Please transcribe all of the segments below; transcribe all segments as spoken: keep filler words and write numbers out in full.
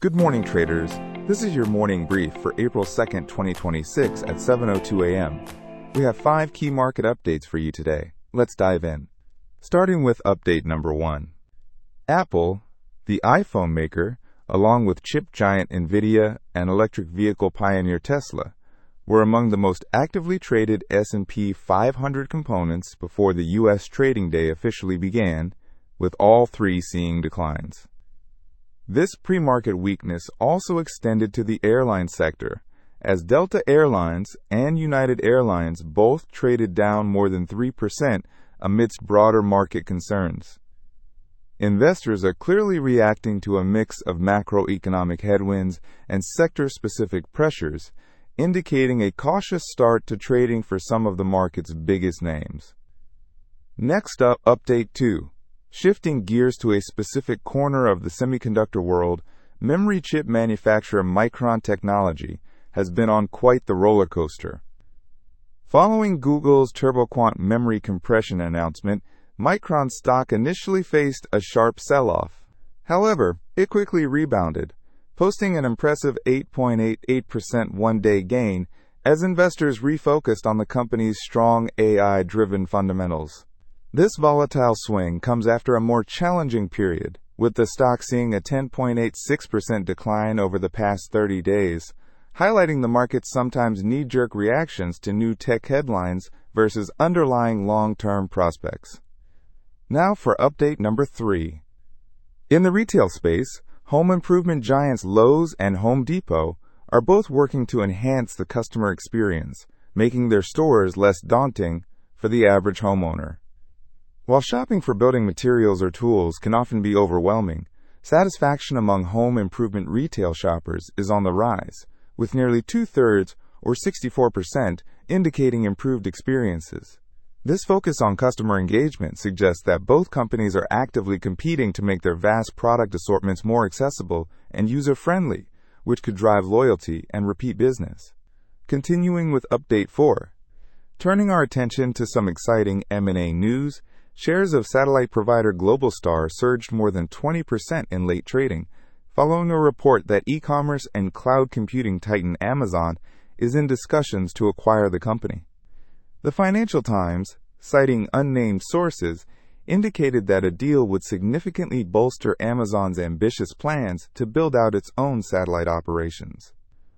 Good morning, traders. This is your morning brief for April second, twenty twenty-six at seven oh two a m We have five key market updates for you today. Let's dive in. Starting with update number one. Apple, the iPhone maker, along with chip giant NVIDIA and electric vehicle pioneer Tesla, were among the most actively traded S and P five hundred components before the U S trading day officially began, with all three seeing declines. This pre-market weakness also extended to the airline sector, as Delta Airlines and United Airlines both traded down more than three percent amidst broader market concerns. Investors are clearly reacting to a mix of macroeconomic headwinds and sector-specific pressures, indicating a cautious start to trading for some of the market's biggest names. Next up, update two. Shifting gears to a specific corner of the semiconductor world, memory chip manufacturer Micron Technology has been on quite the roller coaster. Following Google's TurboQuant memory compression announcement, Micron's stock initially faced a sharp sell-off. However, it quickly rebounded, posting an impressive eight point eight eight percent one-day gain as investors refocused on the company's strong A I-driven fundamentals. This volatile swing comes after a more challenging period, with the stock seeing a ten point eight six percent decline over the past thirty days, highlighting the market's sometimes knee-jerk reactions to new tech headlines versus underlying long-term prospects. Now for update number three. In the retail space, home improvement giants Lowe's and Home Depot are both working to enhance the customer experience, making their stores less daunting for the average homeowner. While shopping for building materials or tools can often be overwhelming, satisfaction among home improvement retail shoppers is on the rise, with nearly two-thirds, or sixty-four percent, indicating improved experiences. This focus on customer engagement suggests that both companies are actively competing to make their vast product assortments more accessible and user-friendly, which could drive loyalty and repeat business. Continuing with update four. Turning our attention to some exciting M and A news, shares of satellite provider Globalstar surged more than twenty percent in late trading, following a report that e-commerce and cloud computing titan Amazon is in discussions to acquire the company. The Financial Times, citing unnamed sources, indicated that a deal would significantly bolster Amazon's ambitious plans to build out its own satellite operations.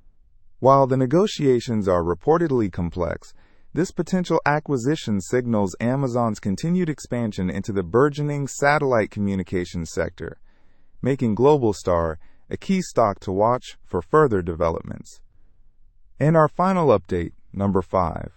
While the negotiations are reportedly complex, this potential acquisition signals Amazon's continued expansion into the burgeoning satellite communications sector, making Globalstar a key stock to watch for further developments. And our final update, number five.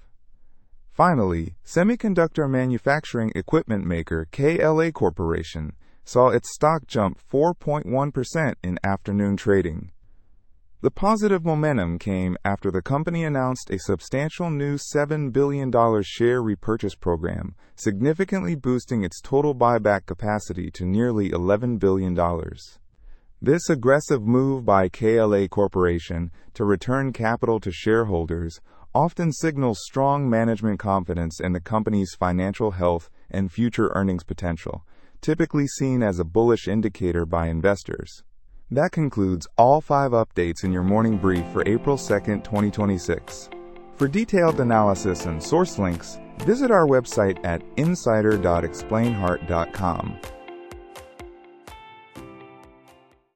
Finally, semiconductor manufacturing equipment maker K L A Corporation saw its stock jump four point one percent in afternoon trading. The positive momentum came after the company announced a substantial new seven billion dollars share repurchase program, significantly boosting its total buyback capacity to nearly eleven billion dollars. This aggressive move by K L A Corporation to return capital to shareholders often signals strong management confidence in the company's financial health and future earnings potential, typically seen as a bullish indicator by investors. That concludes all five updates in your morning brief for April second, twenty twenty-six. For detailed analysis and source links, visit our website at insider dot explain heart dot com.